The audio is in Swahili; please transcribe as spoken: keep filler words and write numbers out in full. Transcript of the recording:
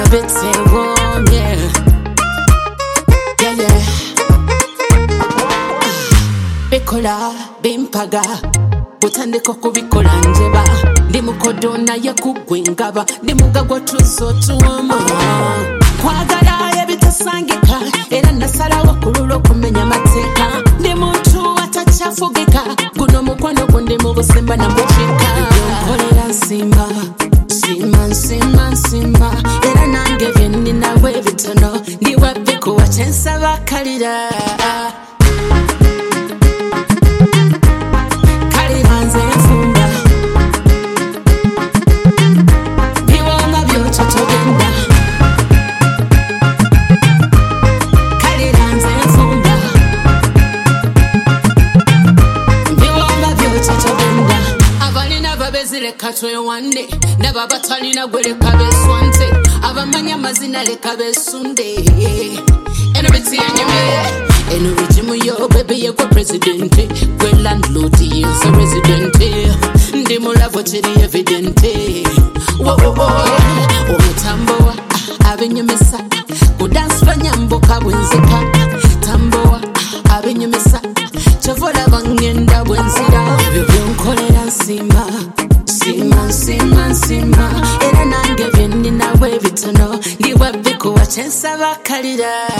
bitewomye. Yeah, yeah. Bikola bimpaga utandika kubikola njeba ndi mukodo naye kugwengaba ndi mugagwa tuzo tuwama kwagala ebitasangika era nasalawo kululo kumenya amateeka ndi muntu atachafugika guno mukwano gundi mu busemba na muchika nkolera nsimba simba nsimba nsimba era nange byenni nawe bitono ndi wabbiko wachensaba kalira Katwe wande naba batalina gwele kabeswante abamanya mazina le kabesunde eno biti anyame eno bijimu yo baby ye kwa president gwe landlord is a resident ndi mulavo chiri evident wo wo wo omutamboa abenyemesa kudance fanyambo kabwenzeka tamboa abenyemesa chovola bangenda bwenzira byonkolera nsimba Sima, sima, sima Era nange byenni nawe bitono Ndi wabbiko wachensaba kalira